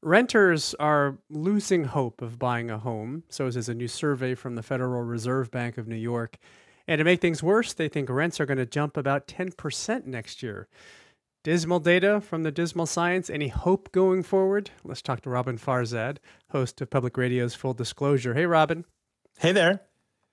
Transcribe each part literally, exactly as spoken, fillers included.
Renters are losing hope of buying a home. So says a new survey from the Federal Reserve Bank of New York. And to make things worse, they think rents are going to jump about ten percent next year. Dismal data from the dismal science. Any hope going forward? Let's talk to Robin Farzad, host of Public Radio's Full Disclosure. Hey, Robin. Hey there.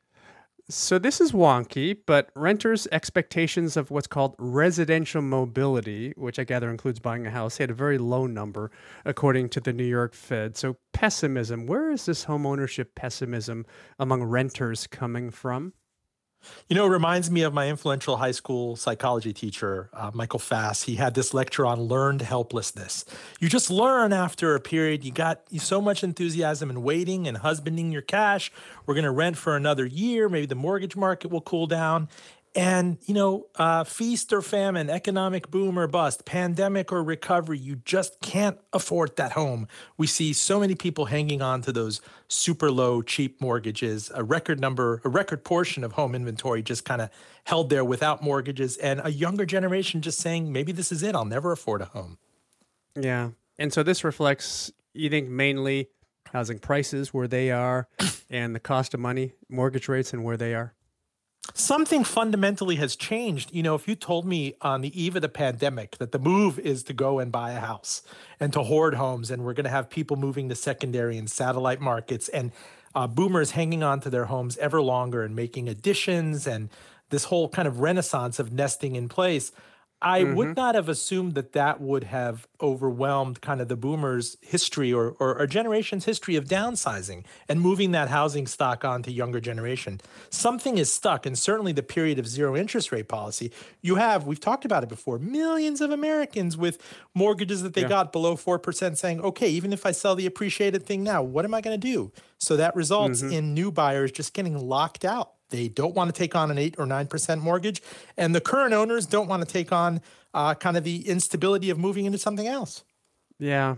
So this is wonky, but renters' expectations of what's called residential mobility, which I gather includes buying a house, hit a very low number, according to the New York Fed. So pessimism, where is this home ownership pessimism among renters coming from? You know, it reminds me of my influential high school psychology teacher, uh, Michael Fass. He had this lecture on learned helplessness. You just learn after a period, you got so much enthusiasm and waiting and husbanding your cash. We're going to rent for another year. Maybe the mortgage market will cool down. And, you know, uh, feast or famine, economic boom or bust, pandemic or recovery, you just can't afford that home. We see so many people hanging on to those super low, cheap mortgages, a record number, a record portion of home inventory just kind of held there without mortgages, and a younger generation just saying, maybe this is it, I'll never afford a home. Yeah. And so this reflects, you think, mainly housing prices where they are and the cost of money, mortgage rates and where they are? Something fundamentally has changed. You know, if you told me on the eve of the pandemic that the move is to go and buy a house and to hoard homes, and we're going to have people moving to secondary and satellite markets, and uh, boomers hanging on to their homes ever longer and making additions, and this whole kind of renaissance of nesting in place, I Mm-hmm. would not have assumed that that would have overwhelmed kind of the boomers' history or, or our generation's history of downsizing and moving that housing stock on to younger generation. Something is stuck, and certainly the period of zero interest rate policy. You have, we've talked about it before, millions of Americans with mortgages that they Yeah. got below four percent saying, okay, even if I sell the appreciated thing now, what am I going to do? So that results Mm-hmm. in new buyers just getting locked out. They don't want to take on an eight or nine percent mortgage, and the current owners don't want to take on uh, kind of the instability of moving into something else. Yeah.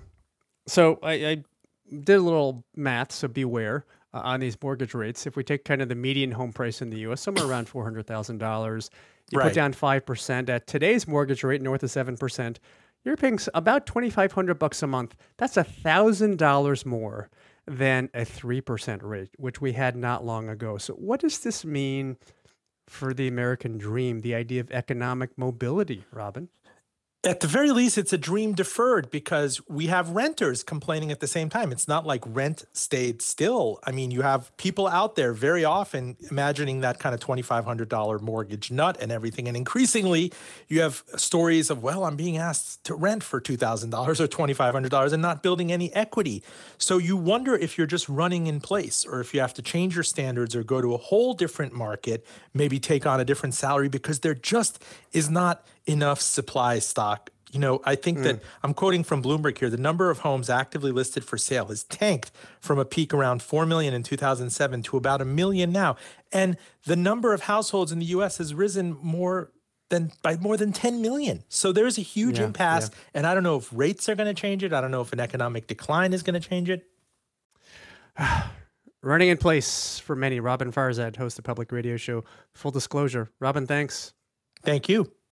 So I, I did a little math, so beware uh, on these mortgage rates. If we take kind of the median home price in the U S, somewhere around four hundred thousand dollars, you put Right. down five percent at today's mortgage rate, north of seven percent, you're paying s- about twenty-five hundred bucks a month. That's one thousand dollars more than a three percent rate, which we had not long ago. So what does this mean for the American dream, the idea of economic mobility, Robin? At the very least, it's a dream deferred because we have renters complaining at the same time. It's not like rent stayed still. I mean, you have people out there very often imagining that kind of twenty-five hundred dollars mortgage nut and everything. And increasingly, you have stories of, well, I'm being asked to rent for two thousand dollars or twenty-five hundred dollars and not building any equity. So you wonder if you're just running in place or if you have to change your standards or go to a whole different market, maybe take on a different salary because there just is not enough supply stock. You know, I think that I'm quoting from Bloomberg here. The number of homes actively listed for sale has tanked from a peak around four million in two thousand seven to about a million now. And the number of households in the U S has risen more than by more than ten million. So there's a huge Yeah, impasse. yeah. And I don't know if rates are going to change it. I don't know if an economic decline is going to change it. Running in place for many. Robin Farzad, host of Public Radio Show Full Disclosure. Robin, thanks. Thank you.